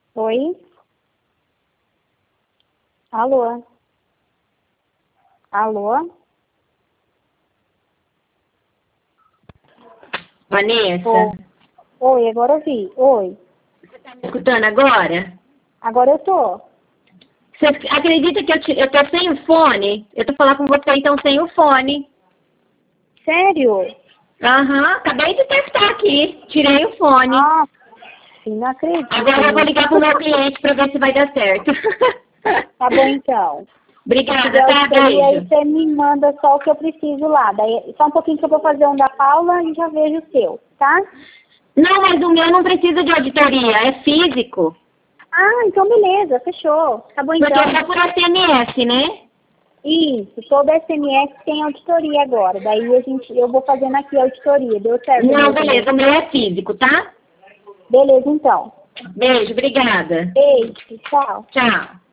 Oi? Alô? Alô? Vanessa, Oi, agora eu vi. Oi. você tá me escutando agora? Agora eu tô. Você acredita que eu tô sem o fone? Eu tô falando com você então sem o fone. Sério? Aham, acabei de testar aqui. Tirei o fone. Ah, sim, não acredito. Agora eu vou ligar pro meu cliente pra ver se vai dar certo. Tá bom, então. Se Obrigada, tiver tá? auditoria aí, Beijo. você me manda só o que eu preciso lá. Daí, só um pouquinho que eu vou fazer um da Paula e já vejo o seu, tá? Não, mas o meu não precisa de auditoria, é físico. Ah, então beleza, fechou. Tá bom, Porque então. é por SMS, né? Isso, todo SMS tem auditoria agora. Daí eu vou fazendo aqui a auditoria. Deu certo Não, mesmo, né? beleza, o meu é físico, tá? Beleza, então. Beijo, obrigada. Beijo, tchau. Tchau.